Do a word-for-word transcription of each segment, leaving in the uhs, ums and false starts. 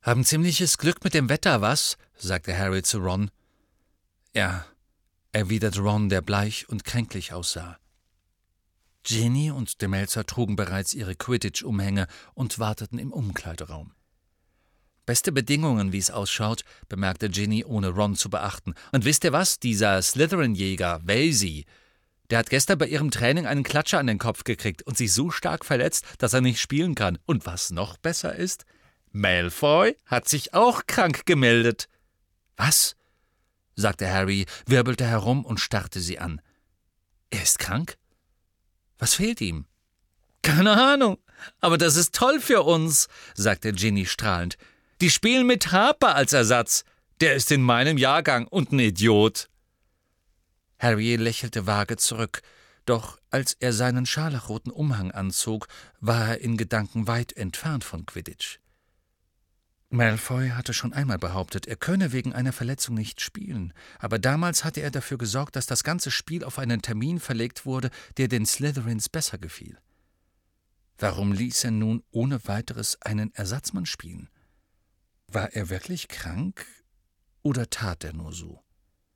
»Haben ziemliches Glück mit dem Wetter, was?« sagte Harry zu Ron. »Ja«, erwiderte Ron, der bleich und kränklich aussah. Ginny und Demelzer trugen bereits ihre Quidditch-Umhänge und warteten im Umkleideraum. »Beste Bedingungen, wie es ausschaut«, bemerkte Ginny, ohne Ron zu beachten. »Und wisst ihr was? Dieser Slytherin-Jäger, Vasey, der hat gestern bei ihrem Training einen Klatscher an den Kopf gekriegt und sich so stark verletzt, dass er nicht spielen kann. Und was noch besser ist, Malfoy hat sich auch krank gemeldet.« »Was?« sagte Harry, wirbelte herum und starrte sie an. »Er ist krank? Was fehlt ihm?« »Keine Ahnung, aber das ist toll für uns«, sagte Ginny strahlend. »Die spielen mit Harper als Ersatz. Der ist in meinem Jahrgang und ein Idiot.« Harry lächelte vage zurück, doch als er seinen scharlachroten Umhang anzog, war er in Gedanken weit entfernt von Quidditch. Malfoy hatte schon einmal behauptet, er könne wegen einer Verletzung nicht spielen, aber damals hatte er dafür gesorgt, dass das ganze Spiel auf einen Termin verlegt wurde, der den Slytherins besser gefiel. Warum ließ er nun ohne weiteres einen Ersatzmann spielen? War er wirklich krank oder tat er nur so?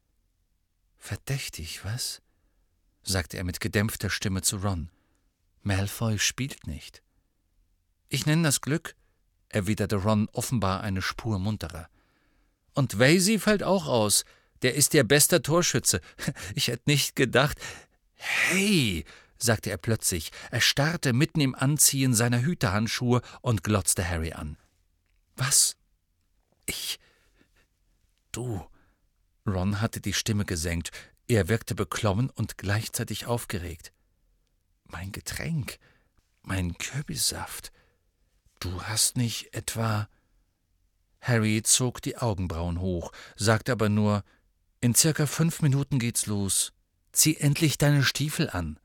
»Verdächtig, was?« sagte er mit gedämpfter Stimme zu Ron. »Malfoy spielt nicht.« »Ich nenne das Glück«, erwiderte Ron offenbar eine Spur munterer. »Und Vasey fällt auch aus. Der ist ihr bester Torschütze. Ich hätte nicht gedacht...« »Hey«, sagte er plötzlich, erstarrte mitten im Anziehen seiner Hütehandschuhe und glotzte Harry an. »Was?« »Ich... Du...« Ron hatte die Stimme gesenkt. Er wirkte beklommen und gleichzeitig aufgeregt. »Mein Getränk, mein Kürbissaft. Du hast nicht etwa...« Harry zog die Augenbrauen hoch, sagte aber nur, »In circa fünf Minuten geht's los. Zieh endlich deine Stiefel an.«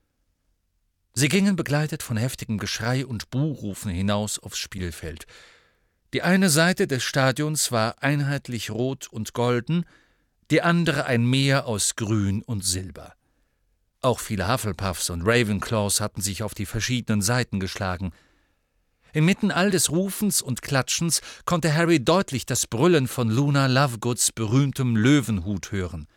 Sie gingen begleitet von heftigem Geschrei und Buhrufen hinaus aufs Spielfeld. Die eine Seite des Stadions war einheitlich rot und golden, die andere ein Meer aus Grün und Silber. Auch viele Hufflepuffs und Ravenclaws hatten sich auf die verschiedenen Seiten geschlagen. Inmitten all des Rufens und Klatschens konnte Harry deutlich das Brüllen von Luna Lovegoods berühmtem Löwenhut hören.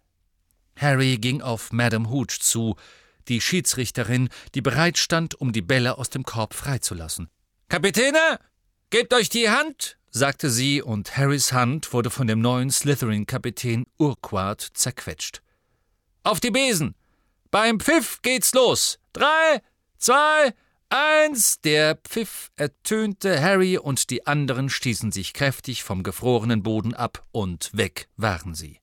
Harry ging auf Madame Hooch zu, die Schiedsrichterin, die bereit stand, um die Bälle aus dem Korb freizulassen. »Kapitäne, gebt euch die Hand«, sagte sie, und Harrys Hand wurde von dem neuen Slytherin-Kapitän Urquhart zerquetscht. »Auf die Besen! Beim Pfiff geht's los! Drei, zwei, eins!« Der Pfiff ertönte, Harry und die anderen stießen sich kräftig vom gefrorenen Boden ab, und weg waren sie.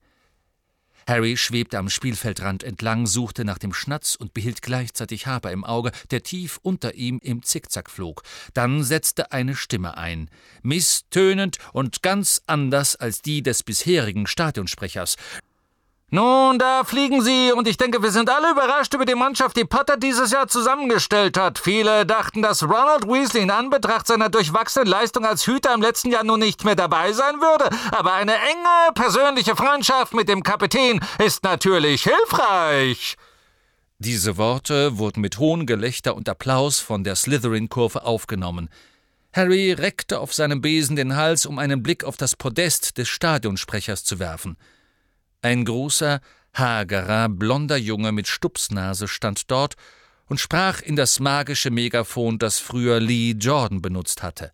Harry schwebte am Spielfeldrand entlang, suchte nach dem Schnatz und behielt gleichzeitig Harper im Auge, der tief unter ihm im Zickzack flog. Dann setzte eine Stimme ein, misstönend und ganz anders als die des bisherigen Stadionsprechers. »Nun, da fliegen sie, und ich denke, wir sind alle überrascht über die Mannschaft, die Potter dieses Jahr zusammengestellt hat. Viele dachten, dass Ronald Weasley in Anbetracht seiner durchwachsenen Leistung als Hüter im letzten Jahr nun nicht mehr dabei sein würde, aber eine enge, persönliche Freundschaft mit dem Kapitän ist natürlich hilfreich.« Diese Worte wurden mit hohem Gelächter und Applaus von der Slytherin-Kurve aufgenommen. Harry reckte auf seinem Besen den Hals, um einen Blick auf das Podest des Stadionsprechers zu werfen. Ein großer, hagerer, blonder Junge mit Stupsnase stand dort und sprach in das magische Megafon, das früher Lee Jordan benutzt hatte.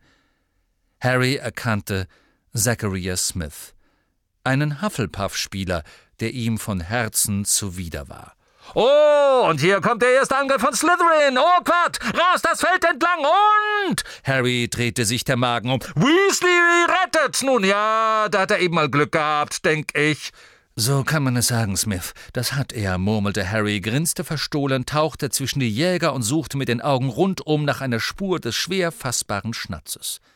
Harry erkannte Zachariah Smith, einen Hufflepuff-Spieler, der ihm von Herzen zuwider war. »Oh, und hier kommt der erste Angriff von Slytherin! Oh Gott, raus das Feld entlang und...« Harry drehte sich der Magen um. »Weasley rettet! Nun ja, da hat er eben mal Glück gehabt, denk ich.« »So kann man es sagen, Smith. Das hat er«, murmelte Harry, grinste verstohlen, tauchte zwischen die Jäger und suchte mit den Augen rundum nach einer Spur des schwer fassbaren Schnatzes.